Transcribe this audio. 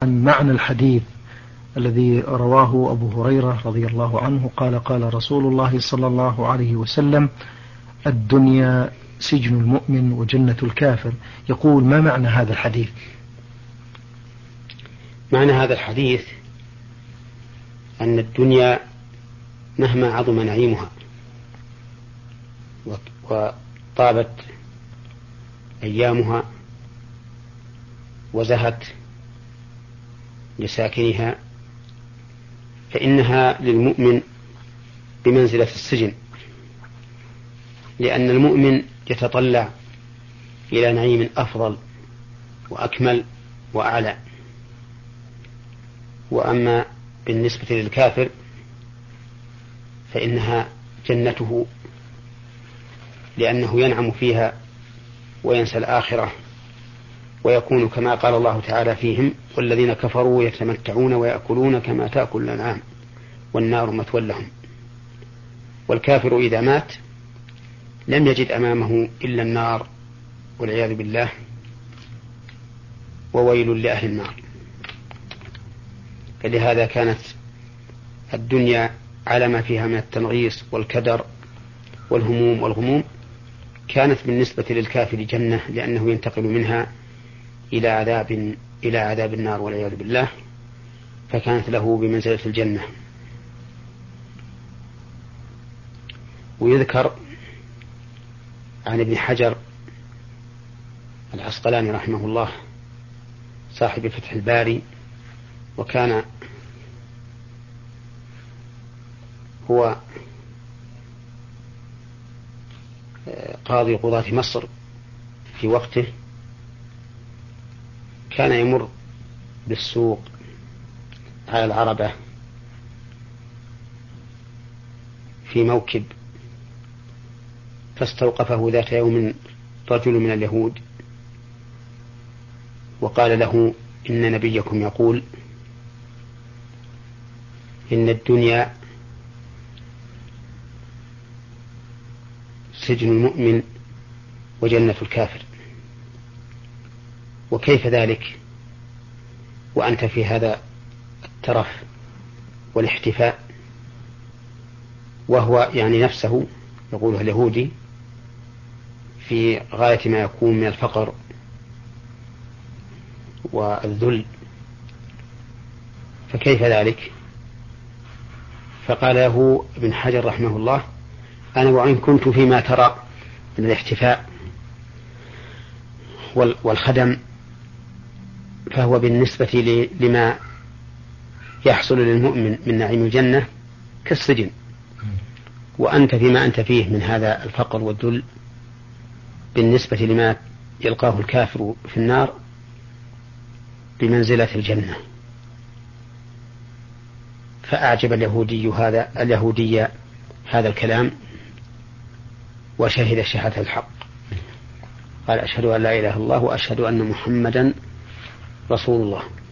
عن معنى الحديث الذي رواه أبو هريرة رضي الله عنه قال قال رسول الله صلى الله عليه وسلم: الدنيا سجن المؤمن وجنة الكافر. يقول: ما معنى هذا الحديث؟ معنى هذا الحديث أن الدنيا مهما عظم نعيمها وطابت أيامها وزهت لساكنها فإنها للمؤمن بمنزلة السجن، لأن المؤمن يتطلع إلى نعيم أفضل وأكمل وأعلى. وأما بالنسبة للكافر فإنها جنته، لأنه ينعم فيها وينسى الآخرة، ويكون كما قال الله تعالى فيهم: والذين كفروا يتمتعون ويأكلون كما تأكل الأنعام والنار مثوى لهم. والكافر إذا مات لم يجد أمامه إلا النار والعياذ بالله، وويل لأهل النار. فلهذا كانت الدنيا على ما فيها من التنغيص والكدر والهموم والغموم كانت بالنسبة للكافر جنة، لأنه ينتقل منها إلى عذاب النار والعياذ بالله، فكانت له بمنزلة الجنة. ويذكر عن ابن حجر العسقلاني رحمه الله صاحب فتح الباري، وكان هو قاضي قضاة مصر في وقته، كان يمر بالسوق على العربة في موكب، فاستوقفه ذات يوم رجل من اليهود وقال له: إن نبيكم يقول إن الدنيا سجن المؤمن وجنة الكافر، وكيف ذلك وأنت في هذا الترف والاحتفاء؟ وهو يعني نفسه يقوله اليهودي في غاية ما يكون من الفقر والذل، فكيف ذلك؟ فقال له ابن حجر رحمه الله: أنا وإن كنت فيما ترى من الاحتفاء والخدم فهو بالنسبة لما يحصل للمؤمن من نعيم الجنة كالسجن، وأنت فيما أنت فيه من هذا الفقر والذل بالنسبة لما يلقاه الكافر في النار بمنزلة الجنة. فأعجب اليهودي هذا الكلام، وشهد شهادة الحق، قال: أشهد أن لا إله إلا الله وأشهد أن محمدا رسول الله.